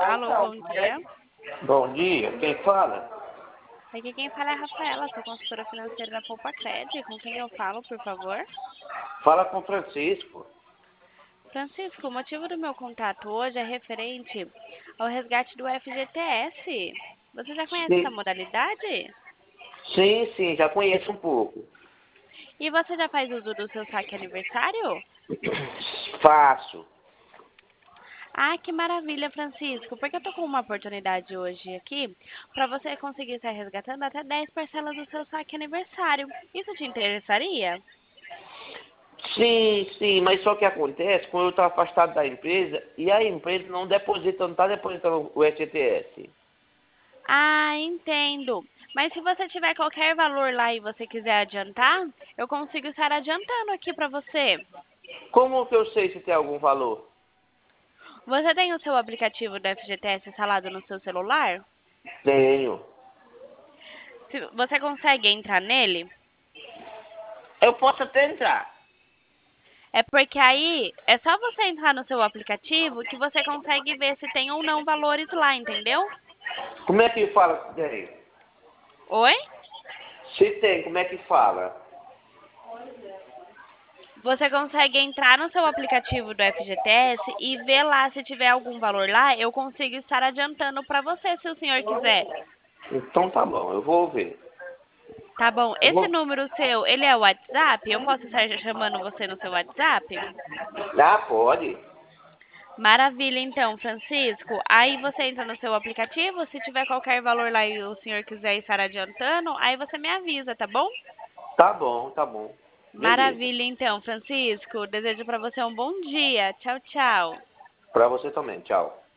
Alô, bom dia. Bom dia, quem fala? Aqui quem fala é a Rafaela, sou consultora financeira da Poupa Cred. Com quem eu falo, por favor? Fala com Francisco. Francisco, o motivo do meu contato hoje é referente ao resgate do FGTS. Você já conhece essa Sim, modalidade? sim, já conheço um pouco. E você já faz uso do seu saque aniversário? Faço. Ah, que maravilha, Francisco, porque eu tô com uma oportunidade hoje aqui para você conseguir estar resgatando até 10 parcelas do seu saque aniversário. Isso te interessaria? Sim, mas só que acontece quando eu estou afastado da empresa e a empresa não deposita, não está depositando o FGTS. Ah, entendo. Mas se você tiver qualquer valor lá e você quiser adiantar, eu consigo estar adiantando aqui para você. Como que eu sei se tem algum valor? Você tem o seu aplicativo do FGTS instalado no seu celular? Tenho. Você consegue entrar nele? Eu posso até entrar. É porque aí é só você entrar no seu aplicativo que você consegue ver se tem ou não valores lá, entendeu? Como é que fala se tem? Oi? Se tem, como é que fala? Você consegue entrar no seu aplicativo do FGTS e ver lá se tiver algum valor lá, eu consigo estar adiantando para você, se o senhor quiser. Então tá bom, eu vou ver. Tá bom. Eu Esse vou... número seu, ele é o WhatsApp? Eu posso estar chamando você no seu WhatsApp? Ah, pode. Maravilha, então, Francisco. Aí você entra no seu aplicativo, se tiver qualquer valor lá e o senhor quiser estar adiantando, aí você me avisa, tá bom? Tá bom. Beleza. Maravilha, então, Francisco. Desejo para você um bom dia. Tchau, tchau. Para você também, tchau.